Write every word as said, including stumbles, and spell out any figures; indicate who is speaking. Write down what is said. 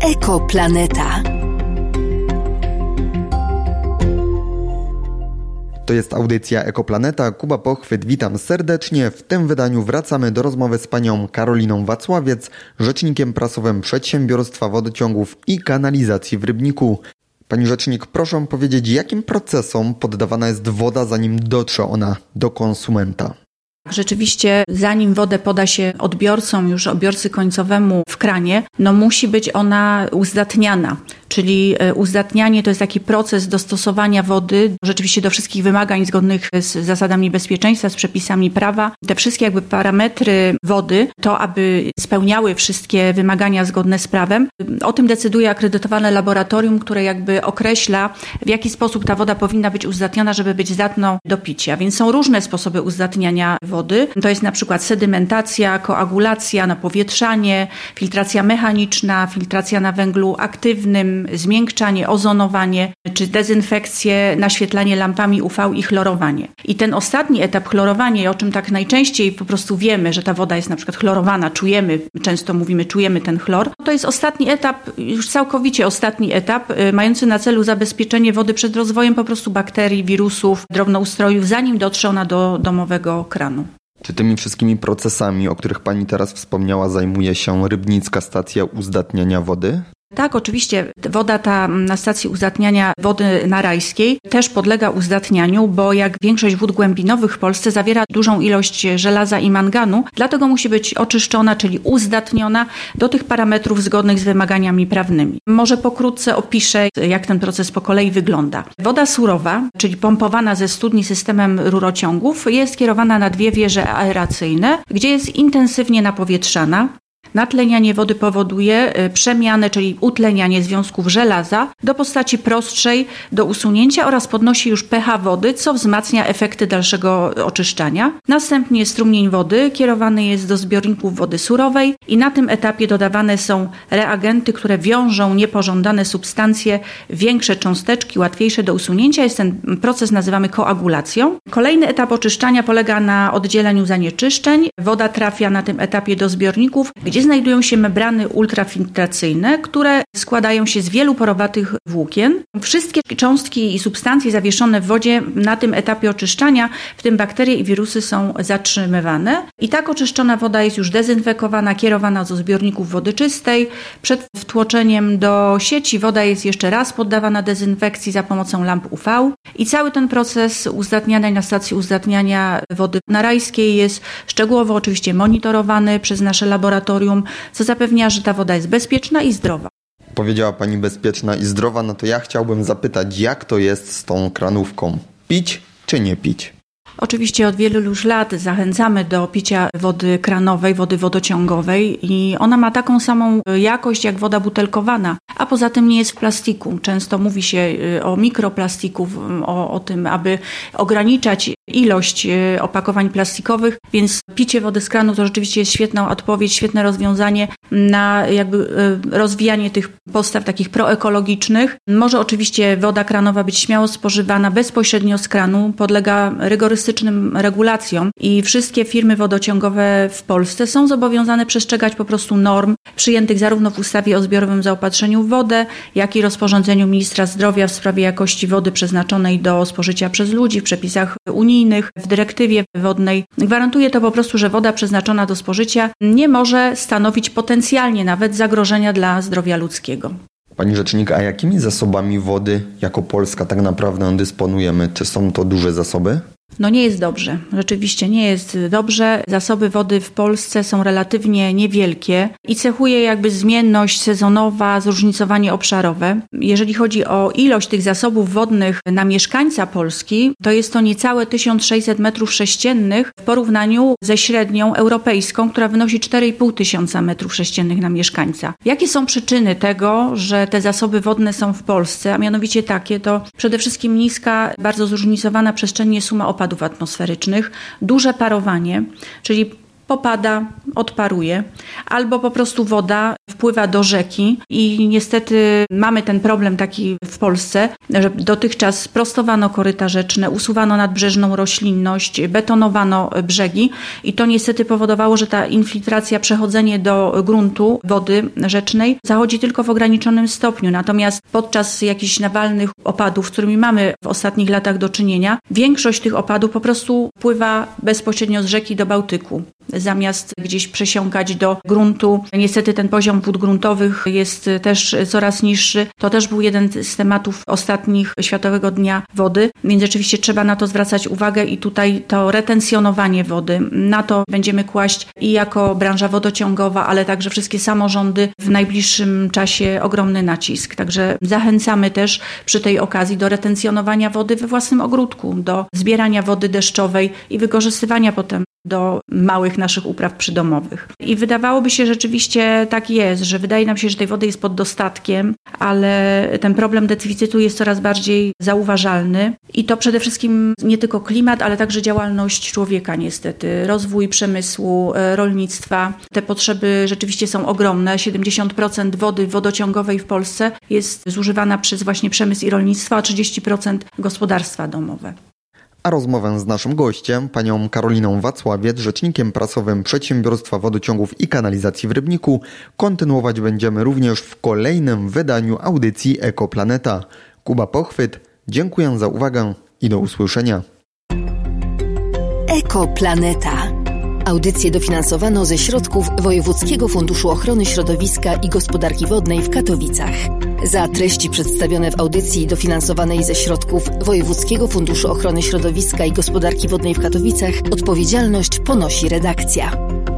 Speaker 1: Ekoplaneta.
Speaker 2: To jest audycja Ekoplaneta. Kuba Pochwyt, witam serdecznie. W tym wydaniu wracamy do rozmowy z panią Karoliną Wacławiec, rzecznikiem prasowym Przedsiębiorstwa Wodociągów i Kanalizacji w Rybniku. Pani rzecznik, proszę powiedzieć, jakim procesom poddawana jest woda, zanim dotrze ona do konsumenta?
Speaker 3: Rzeczywiście, zanim wodę poda się odbiorcom, już odbiorcy końcowemu w kranie, no musi być ona uzdatniana. Czyli uzdatnianie to jest taki proces dostosowania wody rzeczywiście do wszystkich wymagań zgodnych z zasadami bezpieczeństwa, z przepisami prawa. Te wszystkie jakby parametry wody, to aby spełniały wszystkie wymagania zgodne z prawem, o tym decyduje akredytowane laboratorium, które jakby określa, w jaki sposób ta woda powinna być uzdatniona, żeby być zdatną do picia. Więc są różne sposoby uzdatniania wody. To jest na przykład sedymentacja, koagulacja, napowietrzanie, filtracja mechaniczna, filtracja na węglu aktywnym, zmiękczanie, ozonowanie, czy dezynfekcję, naświetlanie lampami U V i chlorowanie. I ten ostatni etap, chlorowanie, o czym tak najczęściej po prostu wiemy, że ta woda jest na przykład chlorowana, czujemy, często mówimy, czujemy ten chlor, to jest ostatni etap, już całkowicie ostatni etap, mający na celu zabezpieczenie wody przed rozwojem po prostu bakterii, wirusów, drobnoustrojów, zanim dotrze ona do domowego kranu.
Speaker 2: Czy tymi wszystkimi procesami, o których pani teraz wspomniała, zajmuje się Rybnicka Stacja Uzdatniania Wody?
Speaker 3: Tak, oczywiście woda ta na stacji uzdatniania wody narajskiej też podlega uzdatnianiu, bo jak większość wód głębinowych w Polsce zawiera dużą ilość żelaza i manganu, dlatego musi być oczyszczona, czyli uzdatniona do tych parametrów zgodnych z wymaganiami prawnymi. Może pokrótce opiszę, jak ten proces po kolei wygląda. Woda surowa, czyli pompowana ze studni systemem rurociągów, jest kierowana na dwie wieże aeracyjne, gdzie jest intensywnie napowietrzana. Natlenianie wody powoduje przemianę, czyli utlenianie związków żelaza do postaci prostszej do usunięcia oraz podnosi już pH wody, co wzmacnia efekty dalszego oczyszczania. Następnie strumień wody kierowany jest do zbiorników wody surowej i na tym etapie dodawane są reagenty, które wiążą niepożądane substancje, większe cząsteczki, łatwiejsze do usunięcia. Jest ten proces nazywamy koagulacją. Kolejny etap oczyszczania polega na oddzieleniu zanieczyszczeń. Woda trafia na tym etapie do zbiorników, gdzie znajdują się membrany ultrafiltracyjne, które składają się z wielu porowatych włókien. Wszystkie cząstki i substancje zawieszone w wodzie na tym etapie oczyszczania, w tym bakterie i wirusy, są zatrzymywane. I tak oczyszczona woda jest już dezynfekowana, kierowana do zbiorników wody czystej. Przed wtłoczeniem do sieci woda jest jeszcze raz poddawana dezynfekcji za pomocą lamp U V. I cały ten proces uzdatniania na stacji uzdatniania wody narajskiej jest szczegółowo oczywiście monitorowany przez nasze laboratorium, co zapewnia, że ta woda jest bezpieczna i zdrowa.
Speaker 2: Powiedziała pani bezpieczna i zdrowa, no to ja chciałbym zapytać, jak to jest z tą kranówką? Pić czy nie pić?
Speaker 3: Oczywiście od wielu już lat zachęcamy do picia wody kranowej, wody wodociągowej i ona ma taką samą jakość jak woda butelkowana, a poza tym nie jest w plastiku. Często mówi się o mikroplastiku, o, o tym, aby ograniczać ilość opakowań plastikowych, więc picie wody z kranu to rzeczywiście jest świetna odpowiedź, świetne rozwiązanie na jakby rozwijanie tych postaw takich proekologicznych. Może oczywiście woda kranowa być śmiało spożywana bezpośrednio z kranu, podlega rygorystycznym regulacjom i wszystkie firmy wodociągowe w Polsce są zobowiązane przestrzegać po prostu norm przyjętych zarówno w ustawie o zbiorowym zaopatrzeniu w wodę, jak i rozporządzeniu ministra zdrowia w sprawie jakości wody przeznaczonej do spożycia przez ludzi, w przepisach unijnych, w dyrektywie wodnej. Gwarantuje to po prostu, że woda przeznaczona do spożycia nie może stanowić potencjalnie nawet zagrożenia dla zdrowia ludzkiego.
Speaker 2: Pani rzecznik, a jakimi zasobami wody jako Polska tak naprawdę dysponujemy? Czy są to duże zasoby?
Speaker 3: No nie jest dobrze. Rzeczywiście nie jest dobrze. Zasoby wody w Polsce są relatywnie niewielkie i cechuje jakby zmienność sezonowa, zróżnicowanie obszarowe. Jeżeli chodzi o ilość tych zasobów wodnych na mieszkańca Polski, to jest to niecałe tysiąc sześćset metrów sześciennych w porównaniu ze średnią europejską, która wynosi cztery i pół tysiąca metrów sześciennych na mieszkańca. Jakie są przyczyny tego, że te zasoby wodne są w Polsce, a mianowicie takie, to przede wszystkim niska, bardzo zróżnicowana przestrzennie suma opadów atmosferycznych, duże parowanie, czyli popada, odparuje, albo po prostu woda wpływa do rzeki i niestety mamy ten problem taki w Polsce, że dotychczas prostowano koryta rzeczne, usuwano nadbrzeżną roślinność, betonowano brzegi i to niestety powodowało, że ta infiltracja, przechodzenie do gruntu wody rzecznej zachodzi tylko w ograniczonym stopniu. Natomiast podczas jakichś nawalnych opadów, z którymi mamy w ostatnich latach do czynienia, większość tych opadów po prostu pływa bezpośrednio z rzeki do Bałtyku, zamiast gdzieś przesiąkać do gruntu. Niestety ten poziom wód gruntowych jest też coraz niższy. To też był jeden z tematów ostatnich Światowego Dnia Wody, więc rzeczywiście trzeba na to zwracać uwagę i tutaj to retencjonowanie wody, na to będziemy kłaść i jako branża wodociągowa, ale także wszystkie samorządy w najbliższym czasie ogromny nacisk. Także zachęcamy też przy tej okazji do retencjonowania wody we własnym ogródku, do zbierania wody deszczowej i wykorzystywania potem do małych naszych upraw przydomowych. I wydawałoby się, że rzeczywiście tak jest, że wydaje nam się, że tej wody jest pod dostatkiem, ale ten problem deficytu jest coraz bardziej zauważalny i to przede wszystkim nie tylko klimat, ale także działalność człowieka niestety, rozwój przemysłu, rolnictwa. Te potrzeby rzeczywiście są ogromne. siedemdziesiąt procent wody wodociągowej w Polsce jest zużywana przez właśnie przemysł i rolnictwo, a trzydzieści procent gospodarstwa domowe.
Speaker 2: A rozmowę z naszym gościem, panią Karoliną Wacławiec, rzecznikiem prasowym Przedsiębiorstwa Wodociągów i Kanalizacji w Rybniku, kontynuować będziemy również w kolejnym wydaniu audycji Ekoplaneta. Kuba Pochwyt, dziękuję za uwagę i do usłyszenia.
Speaker 1: Ekoplaneta. Audycję dofinansowano ze środków Wojewódzkiego Funduszu Ochrony Środowiska i Gospodarki Wodnej w Katowicach. Za treści przedstawione w audycji dofinansowanej ze środków Wojewódzkiego Funduszu Ochrony Środowiska i Gospodarki Wodnej w Katowicach odpowiedzialność ponosi redakcja.